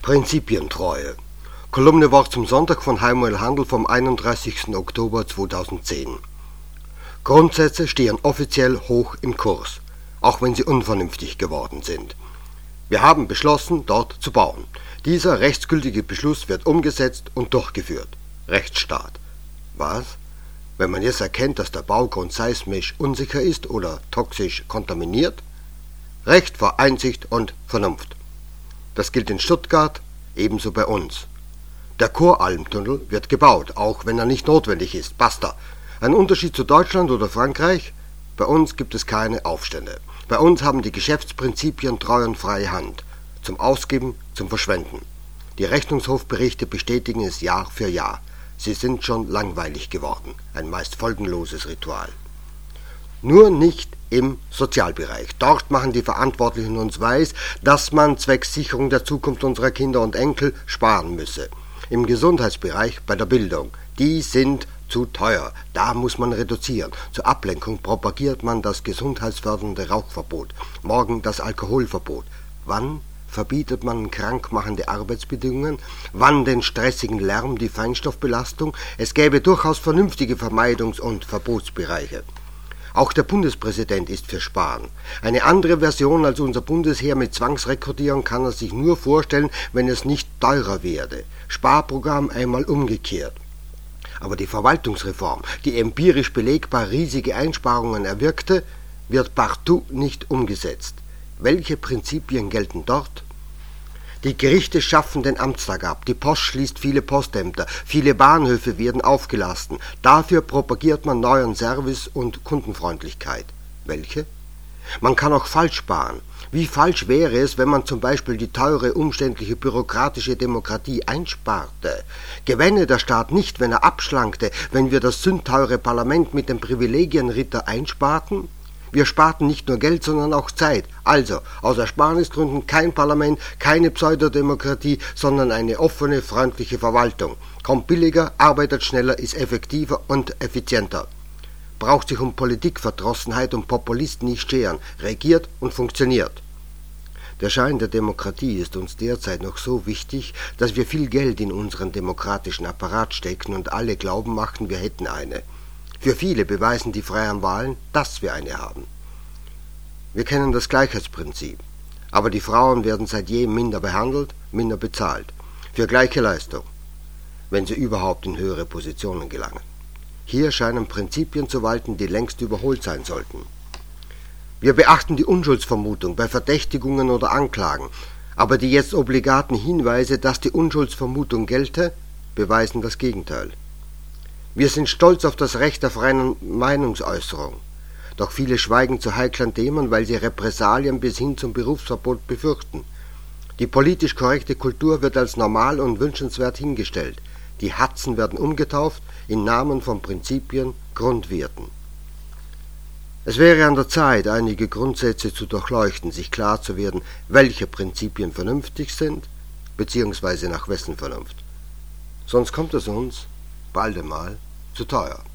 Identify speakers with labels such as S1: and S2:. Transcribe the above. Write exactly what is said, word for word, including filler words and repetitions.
S1: Prinzipientreue. Kolumne war zum Sonntag von Heimuel Handel vom einunddreißigsten Oktober zweitausendzehn. Grundsätze stehen offiziell hoch im Kurs, auch wenn sie unvernünftig geworden sind. Wir haben beschlossen, dort zu bauen. Dieser rechtsgültige Beschluss wird umgesetzt und durchgeführt. Rechtsstaat. Was? Wenn man jetzt erkennt, dass der Baugrund seismisch unsicher ist oder toxisch kontaminiert? Recht vor Einsicht und Vernunft. Das gilt in Stuttgart, ebenso bei uns. Der Koralmtunnel wird gebaut, auch wenn er nicht notwendig ist. Basta. Ein Unterschied zu Deutschland oder Frankreich? Bei uns gibt es keine Aufstände. Bei uns haben die Geschäftsprinzipien treu und freie Hand. Zum Ausgeben, zum Verschwenden. Die Rechnungshofberichte bestätigen es Jahr für Jahr. Sie sind schon langweilig geworden. Ein meist folgenloses Ritual. Nur nicht im Sozialbereich. Dort machen die Verantwortlichen uns weiß, dass man zwecks Sicherung der Zukunft unserer Kinder und Enkel sparen müsse. Im Gesundheitsbereich, bei der Bildung. Die sind zu teuer. Da muss man reduzieren. Zur Ablenkung propagiert man das gesundheitsfördernde Rauchverbot. Morgen das Alkoholverbot. Wann verbietet man krankmachende Arbeitsbedingungen? Wann den stressigen Lärm, die Feinstoffbelastung? Es gäbe durchaus vernünftige Vermeidungs- und Verbotsbereiche. Auch der Bundespräsident ist für Sparen. Eine andere Version als unser Bundesheer mit Zwangsrekrutierung kann er sich nur vorstellen, wenn es nicht teurer werde. Sparprogramm einmal umgekehrt. Aber die Verwaltungsreform, die empirisch belegbar riesige Einsparungen erwirkte, wird partout nicht umgesetzt. Welche Prinzipien gelten dort? Die Gerichte schaffen den Amtstag ab, die Post schließt viele Postämter, viele Bahnhöfe werden aufgelassen. Dafür propagiert man neuen Service und Kundenfreundlichkeit. Welche? Man kann auch falsch sparen. Wie falsch wäre es, wenn man zum Beispiel die teure, umständliche, bürokratische Demokratie einsparte? Gewänne der Staat nicht, wenn er abschlankte, wenn wir das sündteure Parlament mit dem Privilegienritter einsparten? Wir sparten nicht nur Geld, sondern auch Zeit. Also, aus Ersparnisgründen kein Parlament, keine Pseudodemokratie, sondern eine offene, freundliche Verwaltung. Kommt billiger, arbeitet schneller, ist effektiver und effizienter. Braucht sich um Politikverdrossenheit und Populisten nicht scheren, regiert und funktioniert. Der Schein der Demokratie ist uns derzeit noch so wichtig, dass wir viel Geld in unseren demokratischen Apparat stecken und alle glauben machen, wir hätten eine. Für viele beweisen die freien Wahlen, dass wir eine haben. Wir kennen das Gleichheitsprinzip, aber die Frauen werden seit jeher minder behandelt, minder bezahlt, für gleiche Leistung, wenn sie überhaupt in höhere Positionen gelangen. Hier scheinen Prinzipien zu walten, die längst überholt sein sollten. Wir beachten die Unschuldsvermutung bei Verdächtigungen oder Anklagen, aber die jetzt obligaten Hinweise, dass die Unschuldsvermutung gelte, beweisen das Gegenteil. Wir sind stolz auf das Recht der freien Meinungsäußerung. Doch viele schweigen zu heiklen Themen, weil sie Repressalien bis hin zum Berufsverbot befürchten. Die politisch korrekte Kultur wird als normal und wünschenswert hingestellt. Die Hatzen werden umgetauft in Namen von Prinzipien, Grundwerten. Es wäre an der Zeit, einige Grundsätze zu durchleuchten, sich klar zu werden, welche Prinzipien vernünftig sind, beziehungsweise nach wessen Vernunft. Sonst kommt es uns bald einmal zu teuer.